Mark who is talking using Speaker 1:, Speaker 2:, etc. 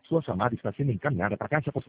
Speaker 1: Sua chamada está sendo encaminhada para a caixa postal.